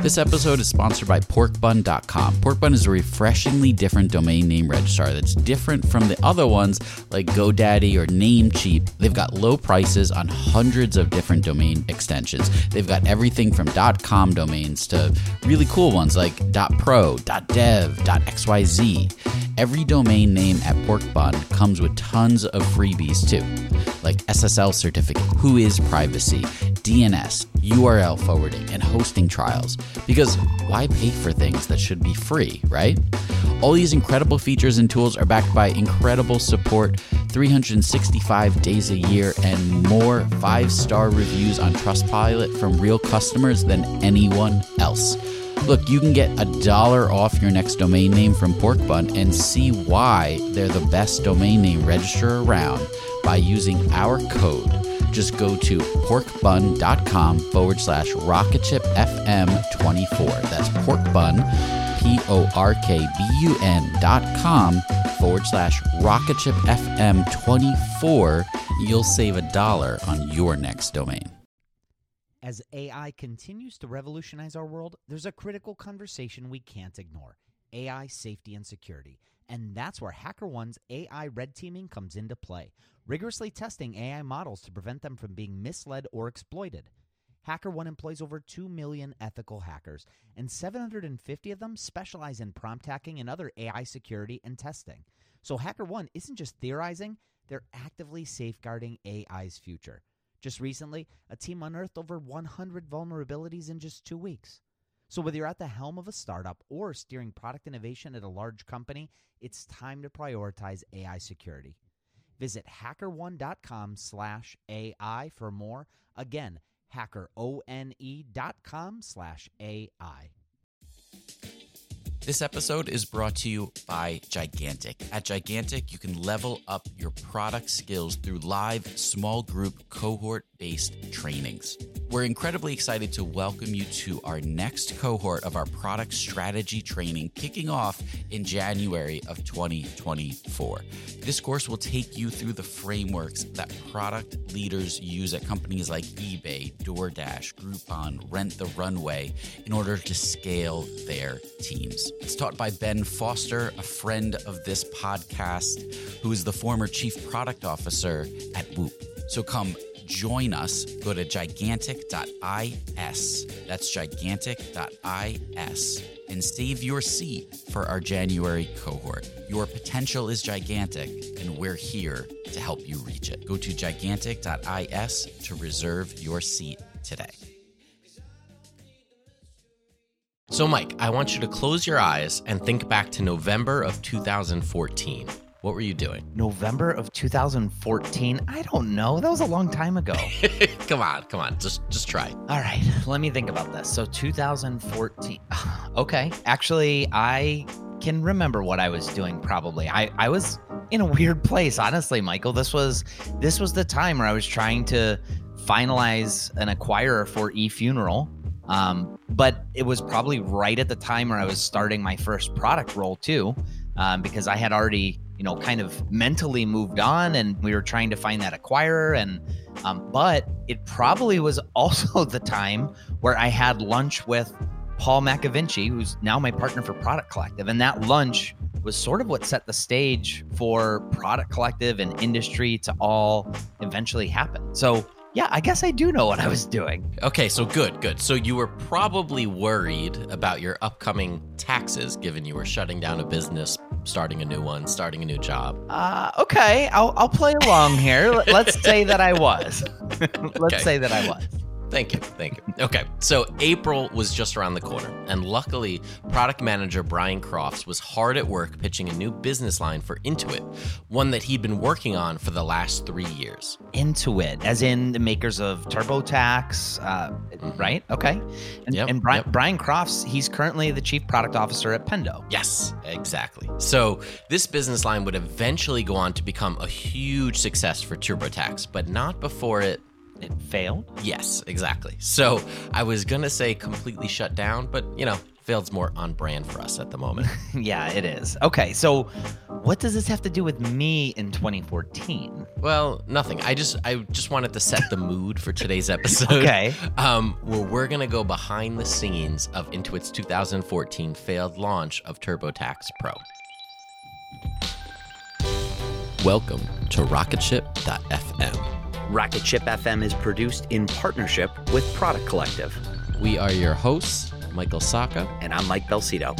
This episode is sponsored by porkbun.com. Porkbun is a refreshingly different domain name registrar that's different from the other ones like GoDaddy or Namecheap. They've got low prices on hundreds of different domain extensions. They've got everything from .com domains to really cool ones like .pro, .dev, .xyz. Every domain name at Porkbun comes with tons of freebies too, like SSL certificate, whois privacy, DNS, URL forwarding, and hosting trials. Because why pay for things that should be free, right? All these incredible features and tools are backed by incredible support, 365 days a year, and more 5-star reviews on Trustpilot from real customers than anyone else. Look, you can get $1 off your next domain name from Porkbun and see why they're the best domain name registrar around by using our code. Just go to porkbun.com/rocketshipfm24. That's porkbun, porkbun.com/rocketshipfm24. You'll save $1 on your next domain. As AI continues to revolutionize our world, there's a critical conversation we can't ignore: AI safety and security. And that's where HackerOne's AI red teaming comes into play, rigorously testing AI models to prevent them from being misled or exploited. HackerOne employs over 2 million ethical hackers, and 750 of them specialize in prompt hacking and other AI security and testing. So HackerOne isn't just theorizing, they're actively safeguarding AI's future. Just recently, a team unearthed over 100 vulnerabilities in just 2 weeks. So whether you're at the helm of a startup or steering product innovation at a large company, it's time to prioritize AI security. Visit hackerone.com/AI for more. Again, hackerone.com/AI. This episode is brought to you by Gigantic. At Gigantic, you can level up your product skills through live, small group, cohort-based trainings. We're incredibly excited to welcome you to our next cohort of our product strategy training, kicking off in January of 2024. This course will take you through the frameworks that product leaders use at companies like eBay, DoorDash, Groupon, Rent the Runway in order to scale their teams. It's taught by Ben Foster, a friend of this podcast, who is the former chief product officer at Whoop. So come join us. Go to gigantic.is. That's gigantic.is. And save your seat for our January cohort. Your potential is gigantic, and we're here to help you reach it. Go to gigantic.is to reserve your seat today. So, Mike, I want you to close your eyes and think back to November of 2014. What were you doing? November of 2014? I don't know. That was a long time ago. Come on. Just try. All right, let me think about this. So 2014. Okay. Actually, I can remember what I was doing probably. I was in a weird place, honestly, Michael. This was the time where I was trying to finalize an acquirer for eFuneral. But it was probably right at the time where I was starting my first product role too, because I had already, kind of mentally moved on, and we were trying to find that acquirer. And but it probably was also the time where I had lunch with Paul McAvinci, who's now my partner for Product Collective. And that lunch was sort of what set the stage for Product Collective and industry to all eventually happen. So yeah, I guess I do know what I was doing. Okay, so good. So you were probably worried about your upcoming taxes, given you were shutting down a business, starting a new one, starting a new job. Okay, I'll play along here. Let's say that I was. Let's say that I was. Thank you. Okay, so April was just around the corner, and luckily, product manager Brian Crofts was hard at work pitching a new business line for Intuit, one that he'd been working on for the last 3 years. Intuit, as in the makers of TurboTax, right? Okay. And Brian Crofts, he's currently the chief product officer at Pendo. Yes, exactly. So this business line would eventually go on to become a huge success for TurboTax, but not before it failed? Yes, exactly. So I was going to say completely shut down, but, failed's more on brand for us at the moment. Yeah, it is. Okay, so what does this have to do with me in 2014? Well, nothing. I just wanted to set the mood for today's episode. Okay. Where we're gonna go behind the scenes of Intuit's 2014 failed launch of TurboTax Pro. Welcome to RocketShip.fm. Rocketship FM is produced in partnership with Product Collective. We are your hosts, Michael Sacca. And I'm Mike Belsito.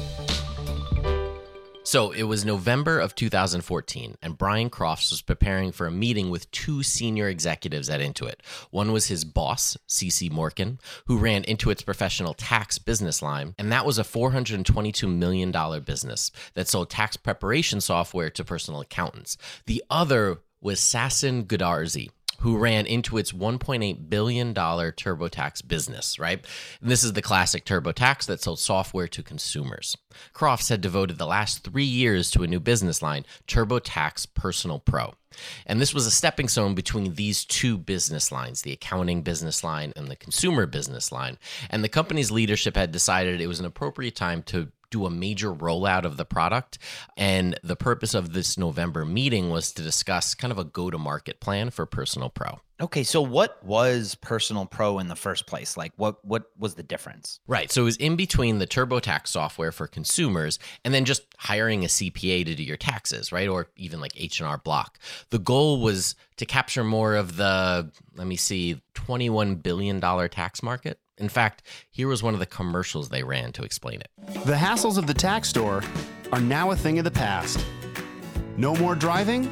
So it was November of 2014, and Brian Crofts was preparing for a meeting with two senior executives at Intuit. One was his boss, CeCe Morken, who ran Intuit's professional tax business line, and that was a $422 million business that sold tax preparation software to personal accountants. The other was Sasan Goodarzi, who ran Intuit's $1.8 billion TurboTax business, right? And this is the classic TurboTax that sold software to consumers. Crofts had devoted the last 3 years to a new business line, TurboTax Personal Pro. And this was a stepping stone between these two business lines, the accounting business line and the consumer business line. And the company's leadership had decided it was an appropriate time to do a major rollout of the product. And the purpose of this November meeting was to discuss kind of a go-to-market plan for Personal Pro. Okay, so what was Personal Pro in the first place? Like, what was the difference? Right, so it was in between the TurboTax software for consumers and then just hiring a CPA to do your taxes, right? Or even like H&R Block. The goal was to capture more of the, $21 billion tax market. In fact, here was one of the commercials they ran to explain it. The hassles of the tax store are now a thing of the past. No more driving.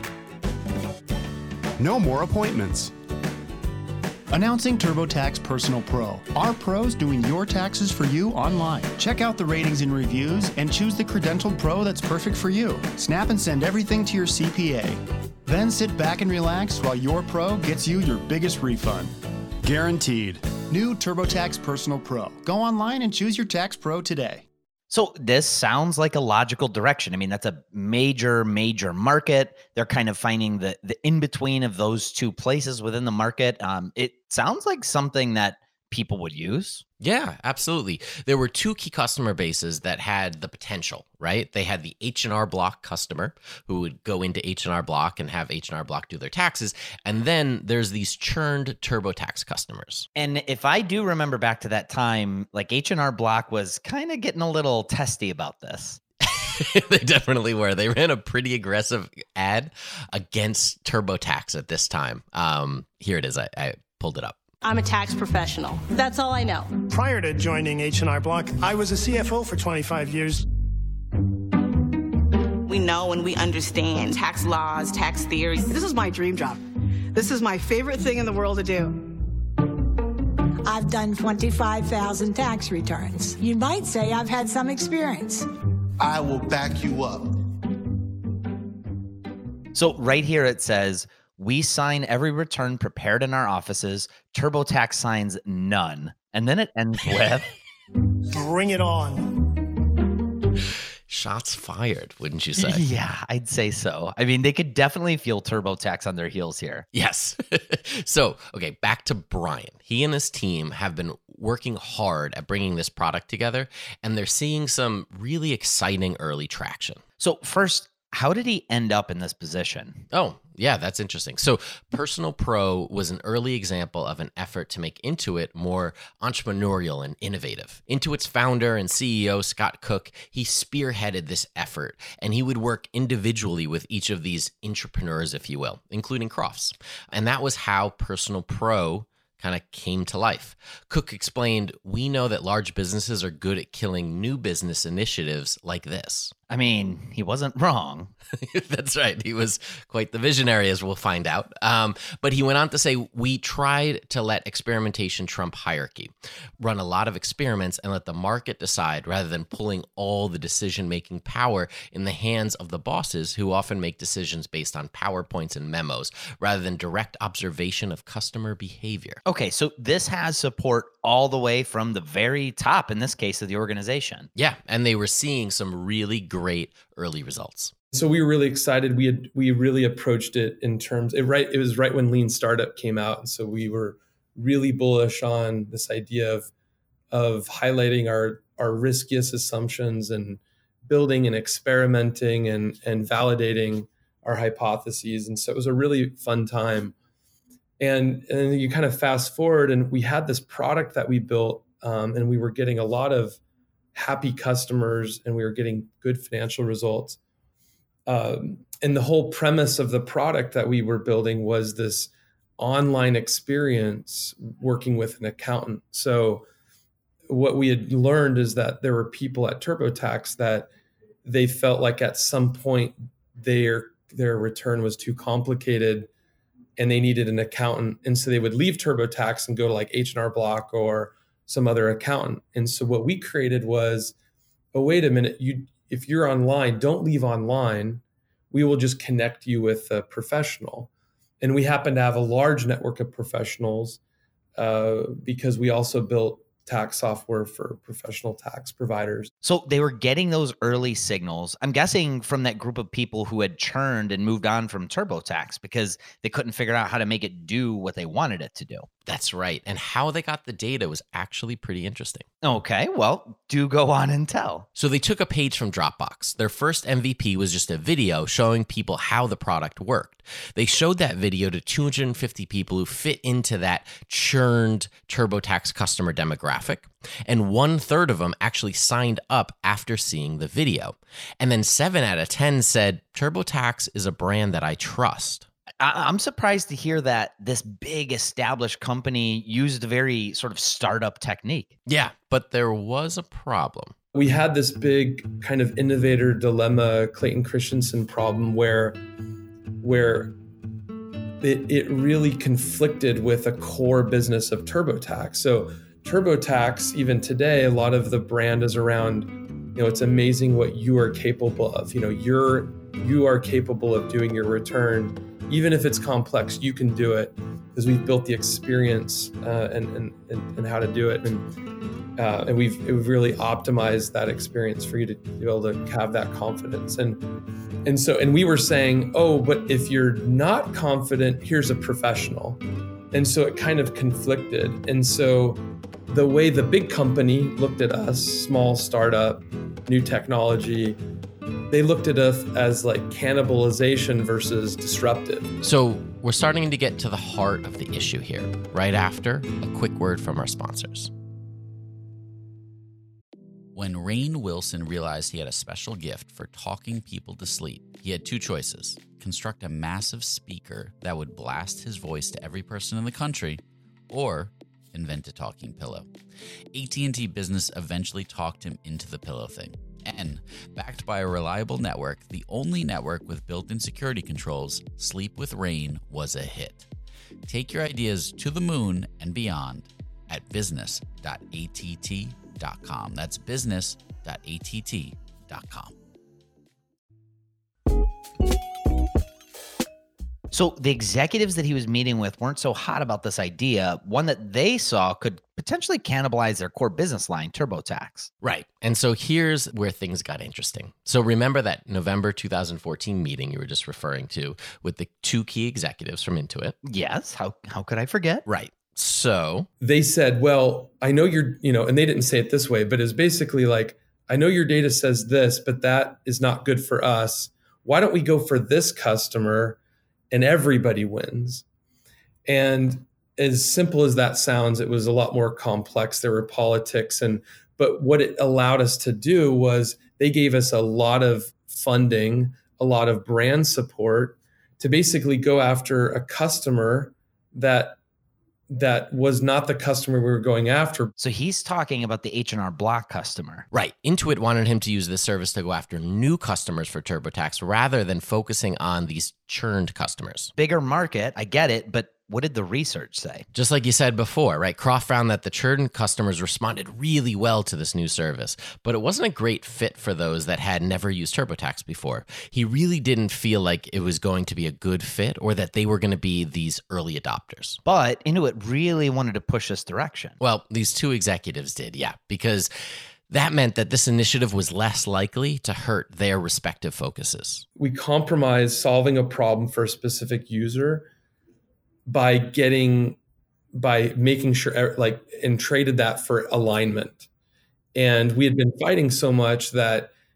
No more appointments. Announcing TurboTax Personal Pro. Our pros doing your taxes for you online. Check out the ratings and reviews and choose the credentialed pro that's perfect for you. Snap and send everything to your CPA. Then sit back and relax while your pro gets you your biggest refund. Guaranteed. New TurboTax Personal Pro. Go online and choose your tax pro today. So this sounds like a logical direction. I mean, that's a major market. They're kind of finding the in-between of those two places within the market. It sounds like something that people would use. Yeah, absolutely. There were two key customer bases that had the potential, right? They had the H&R Block customer who would go into H&R Block and have H&R Block do their taxes. And then there's these churned TurboTax customers. And if I do remember back to that time, like H&R Block was kind of getting a little testy about this. They definitely were. They ran a pretty aggressive ad against TurboTax at this time. Here it is. I pulled it up. I'm a tax professional. That's all I know. Prior to joining H&R Block, I was a CFO for 25 years. We know and we understand tax laws, tax theories. This is my dream job. This is my favorite thing in the world to do. I've done 25,000 tax returns. You might say I've had some experience. I will back you up. So right here it says, we sign every return prepared in our offices. TurboTax signs none. And then it ends with, bring it on. Shots fired, wouldn't you say? Yeah, I'd say so. I mean, they could definitely feel TurboTax on their heels here. Yes. So, okay, back to Brian. He and his team have been working hard at bringing this product together, and they're seeing some really exciting early traction. So first, how did he end up in this position? Oh, yeah, that's interesting. So Personal Pro was an early example of an effort to make Intuit more entrepreneurial and innovative. Intuit's founder and CEO, Scott Cook, he spearheaded this effort, and he would work individually with each of these entrepreneurs, if you will, including Crofts. And that was how Personal Pro kind of came to life. Cook explained, we know that large businesses are good at killing new business initiatives like this. I mean, he wasn't wrong. That's right. He was quite the visionary, as we'll find out. But he went on to say, we tried to let experimentation trump hierarchy, run a lot of experiments and let the market decide rather than pulling all the decision-making power in the hands of the bosses who often make decisions based on PowerPoints and memos rather than direct observation of customer behavior. Okay, so this has support all the way from the very top, in this case, of the organization. Yeah, and they were seeing some really great early results. So we were really excited. We really approached it in terms. It was right when Lean Startup came out, and so we were really bullish on this idea of highlighting our riskiest assumptions and building and experimenting and validating our hypotheses. And so it was a really fun time. And you kind of fast forward, and we had this product that we built, and we were getting a lot of happy customers, and we were getting good financial results. And the whole premise of the product that we were building was this online experience working with an accountant. So what we had learned is that there were people at TurboTax that they felt like at some point their return was too complicated and they needed an accountant. And so they would leave TurboTax and go to like H&R Block or some other accountant. And so what we created was, oh, wait a minute, if you're online, don't leave online. We will just connect you with a professional. And we happen to have a large network of professionals because we also built tax software for professional tax providers. So they were getting those early signals, I'm guessing, from that group of people who had churned and moved on from TurboTax because they couldn't figure out how to make it do what they wanted it to do. That's right. And how they got the data was actually pretty interesting. Okay, well, do go on and tell. So they took a page from Dropbox. Their first MVP was just a video showing people how the product worked. They showed that video to 250 people who fit into that churned TurboTax customer demographic. And 1/3 of them actually signed up after seeing the video. And then 7 out of 10 said, TurboTax is a brand that I trust. I'm surprised to hear that this big established company used a very sort of startup technique. Yeah, but there was a problem. We had this big kind of innovator dilemma, Clayton Christensen problem, where it really conflicted with a core business of TurboTax. So TurboTax, even today, a lot of the brand is around, it's amazing what you are capable of. You are capable of doing your return. Even if it's complex, you can do it because we've built the experience and how to do it. And we've really optimized that experience for you to be able to have that confidence. And we were saying, oh, but if you're not confident, here's a professional. And so it kind of conflicted. And so the way the big company looked at us, small startup, new technology, they looked at us as like cannibalization versus disruptive. So we're starting to get to the heart of the issue here, right after a quick word from our sponsors. When Rainn Wilson realized he had a special gift for talking people to sleep, he had two choices: construct a massive speaker that would blast his voice to every person in the country, or invent a talking pillow. AT&T Business eventually talked him into the pillow thing. And, backed by a reliable network, the only network with built-in security controls, Sleep with Rainn was a hit. Take your ideas to the moon and beyond at business.att.com. That's business.att.com. So the executives that he was meeting with weren't so hot about this idea, one that they saw could potentially cannibalize their core business line, TurboTax. Right. And so here's where things got interesting. So remember that November 2014 meeting you were just referring to with the two key executives from Intuit? Yes. How could I forget? Right. So they said, well, I know you're, and they didn't say it this way, but it's basically like, I know your data says this, but that is not good for us. Why don't we go for this customer and everybody wins? And as simple as that sounds, it was a lot more complex. There were politics, but what it allowed us to do was they gave us a lot of funding, a lot of brand support to basically go after a customer that was not the customer we were going after. So he's talking about the H&R Block customer. Right. Intuit wanted him to use this service to go after new customers for TurboTax rather than focusing on these churned customers. Bigger market, I get it, but what did the research say? Just like you said before, right? Croft found that the churned customers responded really well to this new service, but it wasn't a great fit for those that had never used TurboTax before. He really didn't feel like it was going to be a good fit or that they were going to be these early adopters. But Intuit really wanted to push this direction. Well, these two executives did, yeah, because that meant that this initiative was less likely to hurt their respective focuses. We compromised solving a problem for a specific user by making sure, and traded that for alignment. And we had been fighting so much that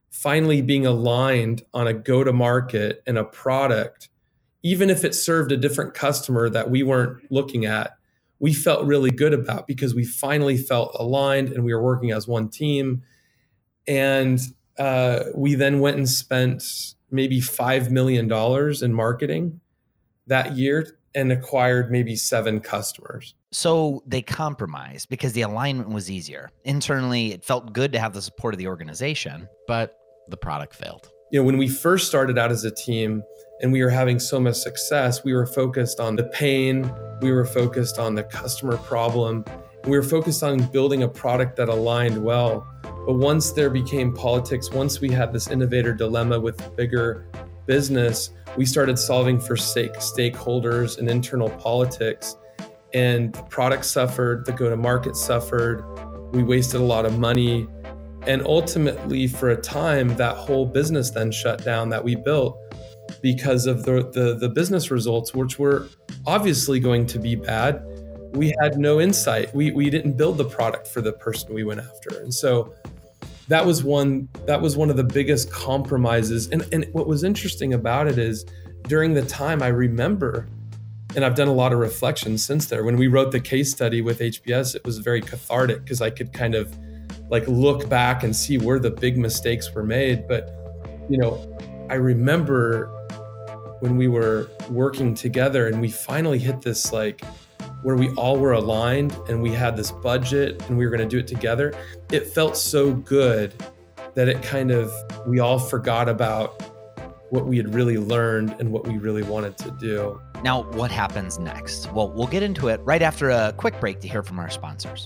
finally being aligned on a go-to-market and a product, even if it served a different customer that we weren't looking at, we felt really good about, because we finally felt aligned and we were working as one team. And we then went and spent maybe $5 million in marketing that year and acquired maybe 7 customers. So they compromised because the alignment was easier. Internally, it felt good to have the support of the organization. But the product failed. When we first started out as a team and we were having so much success, we were focused on the pain, we were focused on the customer problem, we were focused on building a product that aligned well. But once there became politics, once we had this innovator dilemma with bigger business, we started solving for stakeholders and internal politics, and the product suffered, the go-to-market suffered, we wasted a lot of money. And ultimately, for a time, that whole business then shut down that we built because of the business results, which were obviously going to be bad. We had no insight. We didn't build the product for the person we went after. And so that was one of the biggest compromises. And what was interesting about it is during the time I remember, and I've done a lot of reflection since there, when we wrote the case study with HBS, it was very cathartic because I could kind of like look back and see where the big mistakes were made. But, I remember when we were working together and we finally hit this like where we all were aligned and we had this budget and we were going to do it together. It felt so good that it kind of, we all forgot about what we had really learned and what we really wanted to do. Now, what happens next? Well, we'll get into it right after a quick break to hear from our sponsors.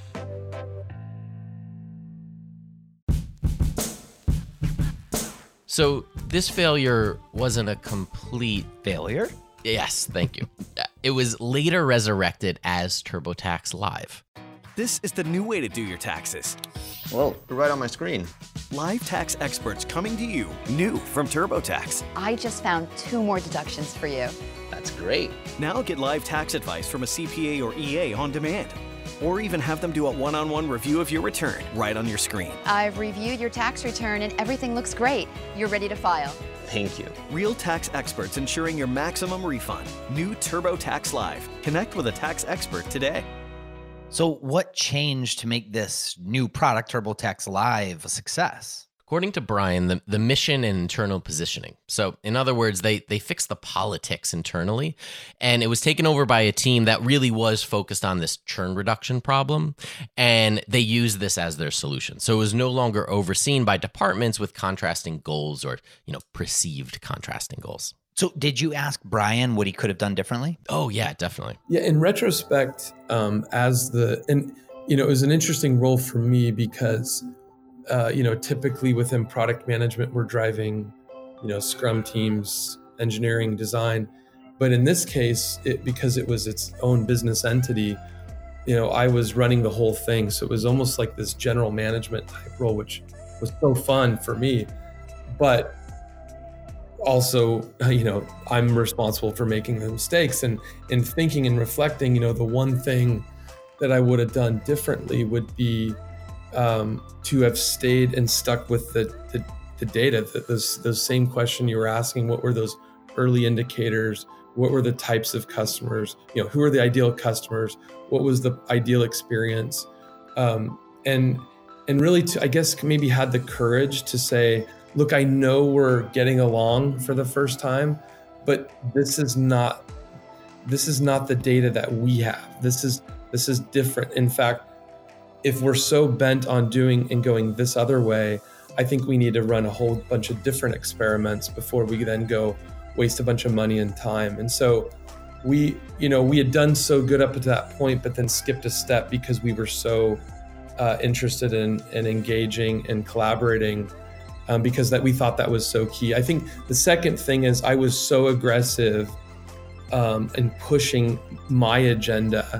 So this failure wasn't a complete failure? Yes, thank you. It was later resurrected as TurboTax Live. This is the new way to do your taxes. Well, right on my screen. Live tax experts coming to you, new from TurboTax. I just found 2 more deductions for you. That's great. Now get live tax advice from a CPA or EA on demand. Or even have them do a one-on-one review of your return right on your screen. I've reviewed your tax return and everything looks great. You're ready to file. Thank you. Real tax experts ensuring your maximum refund. New TurboTax Live. Connect with a tax expert today. So what changed to make this new product, TurboTax Live, a success? According to Brian, the mission and internal positioning. So in other words, they fixed the politics internally, and it was taken over by a team that really was focused on this churn reduction problem, and they used this as their solution. So it was no longer overseen by departments with contrasting goals or, perceived contrasting goals. So did you ask Brian what he could have done differently? Oh, yeah, definitely. Yeah, in retrospect, it was an interesting role for me because typically within product management, we're driving, Scrum teams, engineering, design. But in this case, because it was its own business entity, I was running the whole thing. So it was almost like this general management type role, which was so fun for me. But also, I'm responsible for making the mistakes and thinking and reflecting, the one thing that I would have done differently would be to have stayed and stuck with the data, those same question you were asking. What were those early indicators? What were the types of customers? Who are the ideal customers? What was the ideal experience? And really I guess maybe had the courage to say, look, I know we're getting along for the first time, but this is not the data that we have. This is different. In fact, if we're so bent on doing and going this other way, I think we need to run a whole bunch of different experiments before we then go waste a bunch of money and time. And so we had done so good up to that point, but then skipped a step because we were so interested in engaging and collaborating because that we thought that was so key. I think the second thing is I was so aggressive in pushing my agenda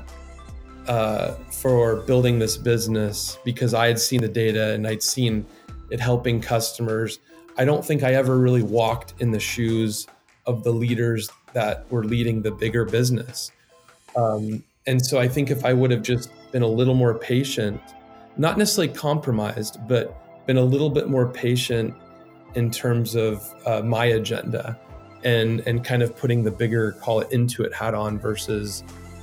for building this business because I had seen the data and I'd seen it helping customers. I don't think I ever really walked in the shoes of the leaders that were leading the bigger business. And so I think if I would have just been a little more patient, not necessarily compromised, but been a little bit more patient in terms of my agenda and kind of putting the bigger, call it Intuit hat on versus,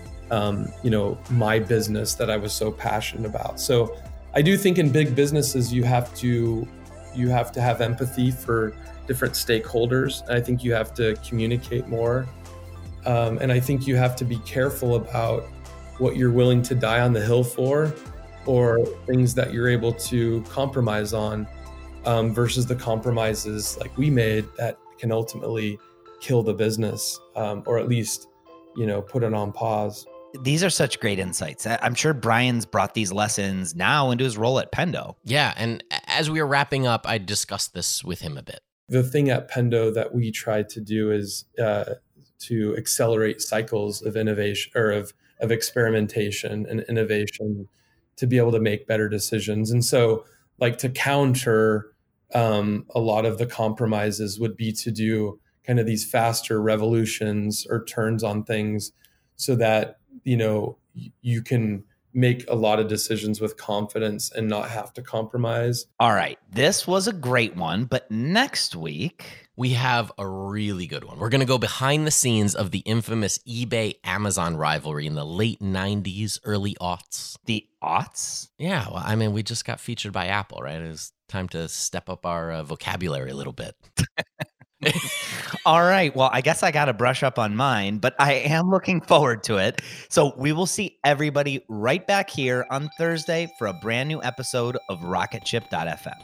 my business that I was so passionate about. So I do think in big businesses, you have to have empathy for different stakeholders. I think you have to communicate more. And I think you have to be careful about what you're willing to die on the hill for, or things that you're able to compromise on, versus the compromises like we made that can ultimately kill the business, or at least, put it on pause. These are such great insights. I'm sure Brian's brought these lessons now into his role at Pendo. Yeah, and as we were wrapping up, I discussed this with him a bit. The thing at Pendo that we tried to do is to accelerate cycles of innovation, or of experimentation and innovation, to be able to make better decisions. And so, like, to counter a lot of the compromises would be to do kind of these faster revolutions or turns on things, so that you can make a lot of decisions with confidence and not have to compromise. All right, this was a great one, but next week we have a really good one. We're going to go behind the scenes of the infamous eBay-Amazon rivalry in the late 90s, early aughts. The aughts? Yeah, well, I mean, we just got featured by Apple, right? It was time to step up our vocabulary a little bit. All right. Well, I guess I got to brush up on mine, but I am looking forward to it. So we will see everybody right back here on Thursday for a brand new episode of Rocketship.fm.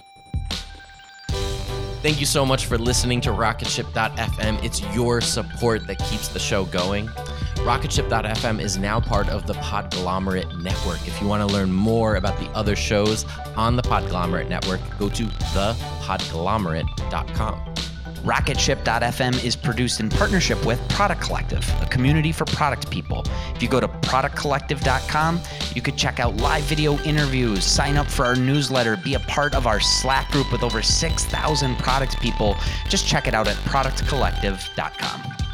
Thank you so much for listening to Rocketship.fm. It's your support that keeps the show going. Rocketship.fm is now part of the Podglomerate Network. If you want to learn more about the other shows on the Podglomerate Network, go to thepodglomerate.com. Rocketship.fm is produced in partnership with Product Collective, a community for product people. If you go to productcollective.com, you could check out live video interviews, sign up for our newsletter, be a part of our Slack group with over 6,000 product people. Just check it out at productcollective.com.